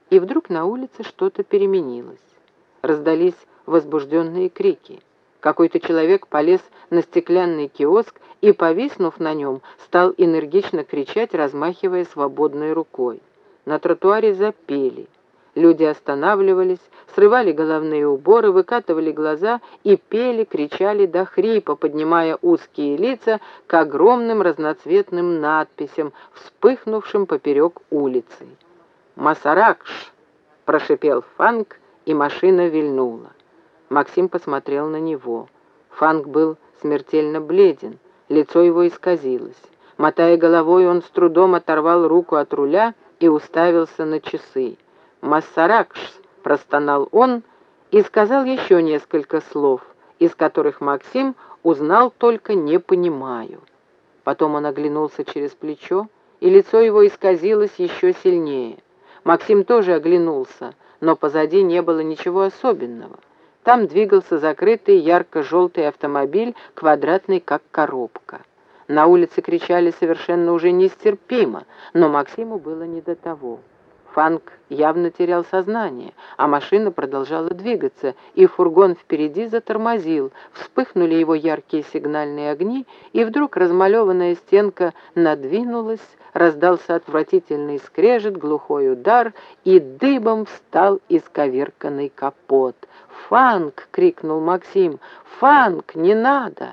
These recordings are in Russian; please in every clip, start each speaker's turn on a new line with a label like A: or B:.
A: И вдруг на улице что-то переменилось. Раздались возбужденные крики. Какой-то человек полез на стеклянный киоск и, повиснув на нем, стал энергично кричать, размахивая свободной рукой. На тротуаре запели. Люди останавливались, срывали головные уборы, выкатывали глаза и пели, кричали до хрипа, поднимая узкие лица к огромным разноцветным надписям, вспыхнувшим поперек улицы. «Масаракш!» — прошипел Фанк, и машина вильнула. Максим посмотрел на него. Фанк был смертельно бледен, лицо его исказилось. Мотая головой, он с трудом оторвал руку от руля и уставился на часы. «Масаракш!» — простонал он и сказал еще несколько слов, из которых Максим узнал только «не понимаю». Потом он оглянулся через плечо, и лицо его исказилось еще сильнее. Максим тоже оглянулся, но позади не было ничего особенного. Там двигался закрытый ярко-желтый автомобиль, квадратный, как коробка. На улице кричали совершенно уже нестерпимо, но Максиму было не до того. Фанк явно терял сознание, а машина продолжала двигаться, и фургон впереди затормозил, вспыхнули его яркие сигнальные огни, и вдруг размалеванная стенка надвинулась, раздался отвратительный скрежет, глухой удар, и дыбом встал исковерканный капот. «Фанк!» — крикнул Максим. «Фанк, не надо!»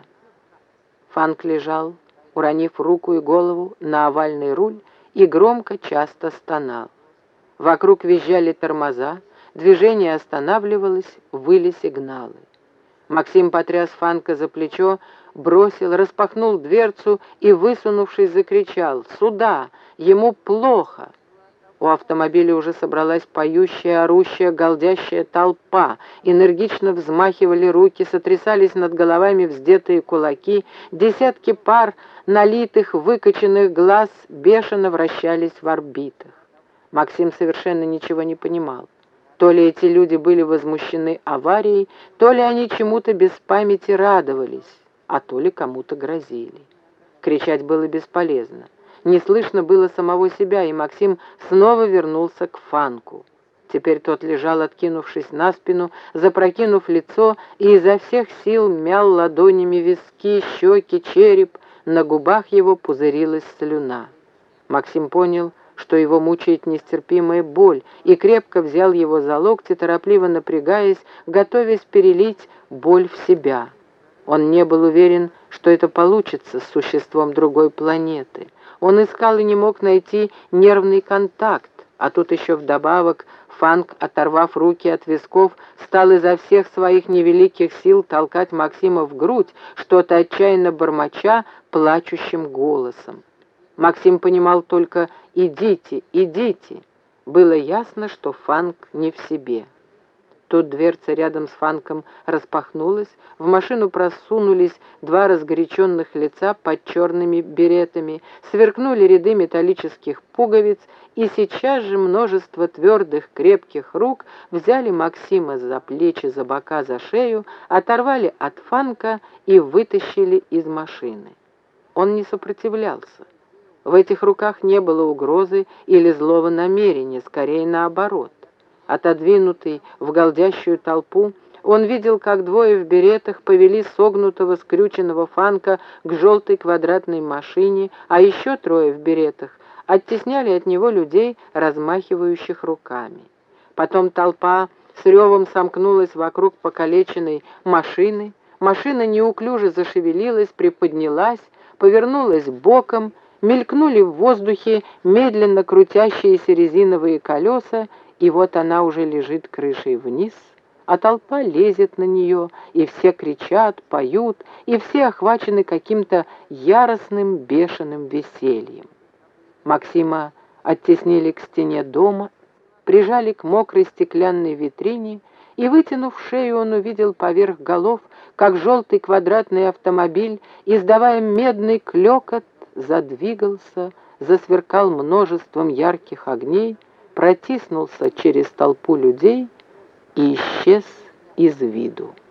A: Фанк лежал, уронив руку и голову на овальный руль, и громко, часто стонал. Вокруг визжали тормоза, движение останавливалось, выли сигналы. Максим потряс Фанка за плечо, бросил, распахнул дверцу и, высунувшись, закричал: «Сюда! Ему плохо!» У автомобиля уже собралась поющая, орущая, галдящая толпа. Энергично взмахивали руки, сотрясались над головами вздетые кулаки, десятки пар налитых, выкоченных глаз бешено вращались в орбитах. Максим совершенно ничего не понимал. То ли эти люди были возмущены аварией, то ли они чему-то без памяти радовались, а то ли кому-то грозили. Кричать было бесполезно. Не слышно было самого себя, и Максим снова вернулся к Фанку. Теперь тот лежал, откинувшись на спину, запрокинув лицо, и изо всех сил мял ладонями виски, щеки, череп. На губах его пузырилась слюна. Максим понял, что его мучает нестерпимая боль, и крепко взял его за локти, торопливо напрягаясь, готовясь перелить боль в себя. Он не был уверен, что это получится с существом другой планеты. Он искал и не мог найти нервный контакт, а тут еще вдобавок Фанк, оторвав руки от висков, стал изо всех своих невеликих сил толкать Максима в грудь, что-то отчаянно бормоча плачущим голосом. Максим понимал только «идите, идите». Было ясно, что Фанк не в себе. Тут дверца рядом с Фанком распахнулась, в машину просунулись два разгоряченных лица под черными беретами, сверкнули ряды металлических пуговиц, и сейчас же множество твердых, крепких рук взяли Максима за плечи, за бока, за шею, оторвали от Фанка и вытащили из машины. Он не сопротивлялся. В этих руках не было угрозы или злого намерения, скорее наоборот. Отодвинутый в галдящую толпу, он видел, как двое в беретах повели согнутого, скрюченного Фанка к желтой квадратной машине, а еще трое в беретах оттесняли от него людей, размахивающих руками. Потом толпа с ревом сомкнулась вокруг покалеченной машины. Машина неуклюже зашевелилась, приподнялась, повернулась боком, мелькнули в воздухе медленно крутящиеся резиновые колеса, и вот она уже лежит крышей вниз, а толпа лезет на нее, и все кричат, поют, и все охвачены каким-то яростным, бешеным весельем. Максима оттеснили к стене дома, прижали к мокрой стеклянной витрине, и, вытянув шею, он увидел поверх голов, как желтый квадратный автомобиль, издавая медный клёкот, задвигался, засверкал множеством ярких огней, протиснулся через толпу людей и исчез из виду.